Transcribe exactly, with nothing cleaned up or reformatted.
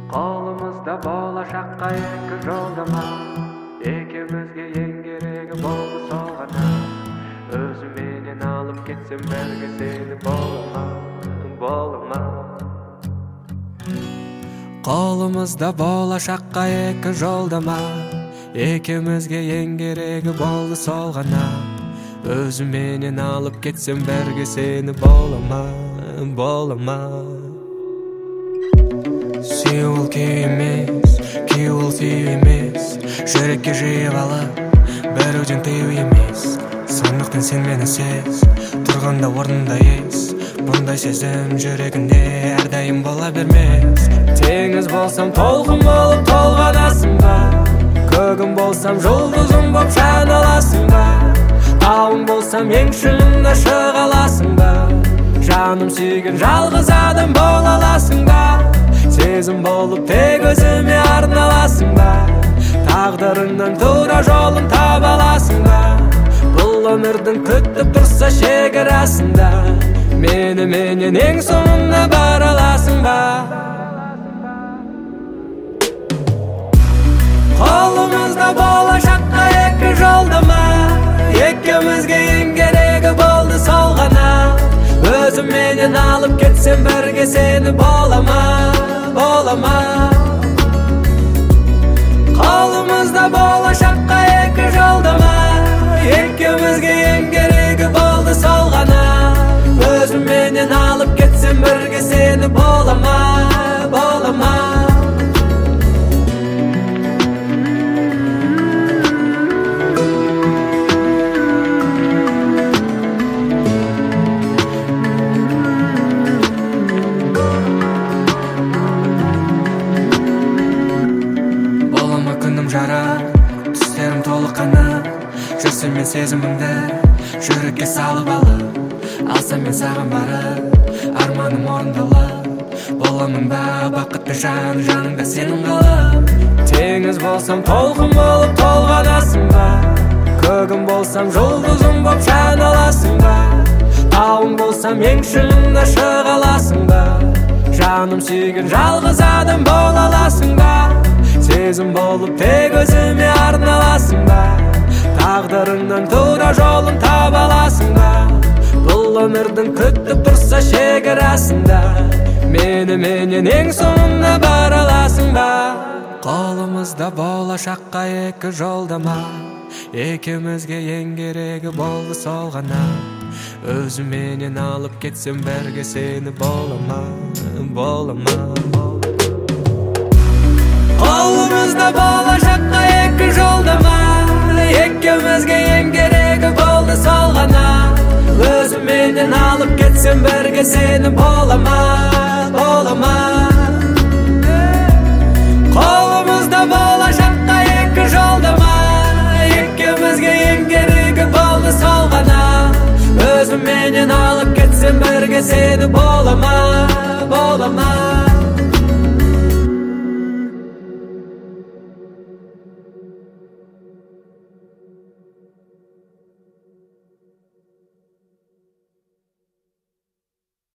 Kolumuzda bolashaqqa iki joldama, ikimizge eng keregi boldu solgana. Özüm menen alıp ketsem berge seni bolama, bolama. Kolumuzda bolashaqqa iki joldama, ikimizge eng keregi boldu solgana. Özüm menen alıp ketsem berge seni bolama, bolama. Сүйүүл кийимиз, кийүүл сүйүүмиз, жүрекке жыйып алып, берүүдөн тыйуу эмес. Сондуктан сен мени сез, турганда ордунда эс. Мындай сезим жүрөгүндө ар дайым бола бермес. Теңиз болсам толкун болуп толганасың ба? Көгүм болсам жулдузум болуп шайналасың ба? Тауың болсам эң шыңында чыга аласың ба? Жаным сүйгөн жалгыз адам бола аласың ба? Сезим болуп тек өзүмө арналасың ба? Тагдырыңдан туура жолун таба аласың ба? Бул өмүрдүн күтүп турса шекарасында, мени менен эң соңуна бара аласың ба? Колумузда болашакка эки жолдама, экөөбүзгө эң кереги болду солгана. Özüm menen alıp ketsem berge seni bolama, bolama. Kolumuzda bolashaqqa iki joldama, ikimizge eng keregi boldu solgana. Özüm menen alıp ketsem berge seni bolama, bolama. Түстерім толық қана, жүрсем мен сезімімді жүрекке салып алып, алсам мен саған барып, арманым орындалып, боламын ба бақытты жан, жаныңда сенің қалып. Теңіз болсам толқын болып толғанасың ба? Көгім болсам жұлдызым болып шайналасың ба? Тауың болсам ең шыңында шыға аласың ба? Жаным сүйген жалғыз адам бола аласың ба? Сезим болуп тек өзүмө арналасың ба? Тагдырыңдан туура жолун таба аласың ба? Бул өмүрдүн күтүп турса шекарасында, мени менен эң соңуна бара аласың ба? Колумузда болашакка эки жолдама, экөөбүзгө эң кереги болду солгана. Өзүм менен алып кетсем берге сени болама, болама. Kolumuzda bolashaqqa iki joldama, ikөөbүzгө эң кереги болду солгана. Өзүм менен алып кетсем берге сени болама.